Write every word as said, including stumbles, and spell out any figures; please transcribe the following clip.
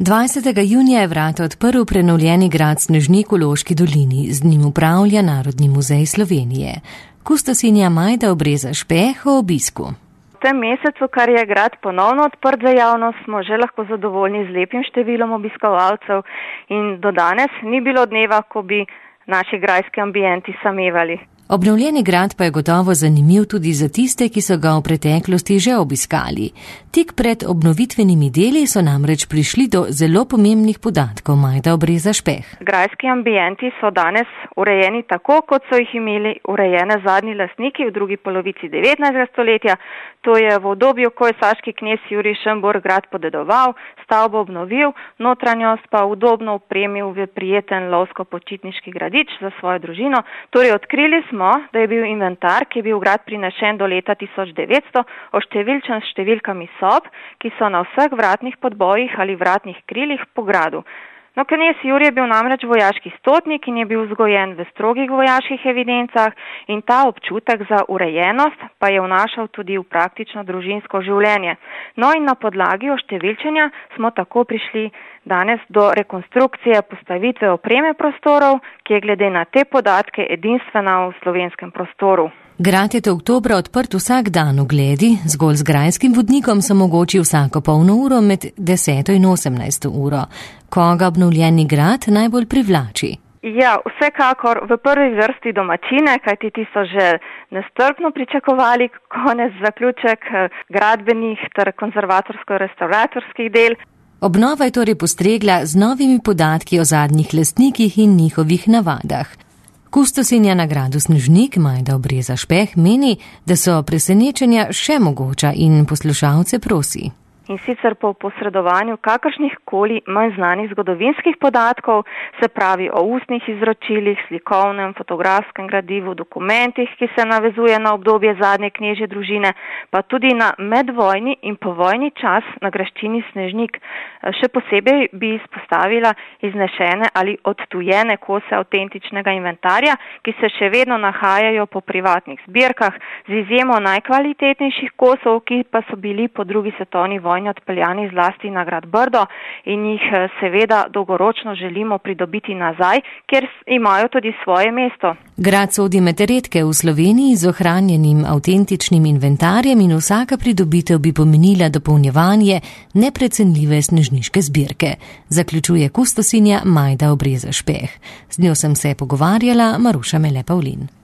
dvajsetega junija je vrata odprl prenovljeni grad Snežnik v Loški dolini, z njim upravlja Narodni muzej Slovenije. Kustosinja Majda Obreza Špeh o obisku. V tem mesecu, kar je grad ponovno odprt za javnost, smo že lahko zadovoljni z lepim številom obiskovalcev in do danes ni bilo dneva, ko bi naši grajski ambienti samevali. Obnovljeni grad pa je gotovo zanimiv tudi za tiste, ki so ga v preteklosti že obiskali. Tik pred obnovitvenimi deli so namreč prišli do zelo pomembnih podatkov, Majda Obreza Špeh. Grajski ambienti so danes urejeni tako, kot so jih imeli urejene zadnji lastniki v drugi polovici devetnajstega stoletja. To je v obdobju, ko je saški knez Jurij Šembor grad podedoval, stavbo obnovil, notranjost pa udobno opremil v prijeten lovsko-počitniški gradič za svojo družino. Torej odkrili smo, da je bil inventar, ki je bil v grad prinešen do leta tisoč devetsto, oštevilčen s številkami sob, ki so na vseh vratnih podbojih ali vratnih krilih po gradu. No, knez Jurij je bil namreč vojaški stotnik in je bil vzgojen v strogih vojaških evidencah in ta občutek za urejenost pa je vnašal tudi v praktično družinsko življenje. No in na podlagi oštevilčenja smo tako prišli danes do rekonstrukcije postavitve opreme prostorov, ki je glede na te podatke edinstvena v slovenskem prostoru. Grad je do oktobra odprt vsak dan v Gledi, zgolj z grajskim vodnikom se mogoči vsako polno uro med deseto in osemnajsto uro. Koga obnovljeni grad najbolj privlači? Ja, vsekakor v prvi vrsti domačine, kajti ti so že nestrpno pričakovali konec zaključek gradbenih ter konzervatorsko-restauratorskih del. Obnova je torej postregla z novimi podatki o zadnjih lastnikih in njihovih navadah. Kustosinja na gradu Snežnik Majda Obreza Špeh meni, da so presenečenja še mogoča in poslušalce prosi. In sicer po posredovanju kakršnih koli manj znanih zgodovinskih podatkov, se pravi o ustnih izročilih, slikovnem, fotografskem gradivu, dokumentih, ki se navezuje na obdobje zadnje knežje družine, pa tudi na medvojni in povojni čas na graščini Snežnik. Še posebej bi izpostavila iznešene ali odtujene kose avtentičnega inventarja, ki se še vedno nahajajo po privatnih zbirkah, z izjemo najkvalitetnejših kosov, ki pa so bili po drugi svetovni vojni odpeljani zlasti na grad Brdo in jih seveda dolgoročno želimo pridobiti nazaj, ker imajo tudi svoje mesto. Grad sodi med redke v Sloveniji z ohranjenim avtentičnim inventarjem in vsaka pridobitev bi pomenila dopolnjevanje neprecenljive snežniške zbirke, zaključuje kustosinja Majda Obreza Špeh. Z njo sem se pogovarjala Maruša Mele Pavlin.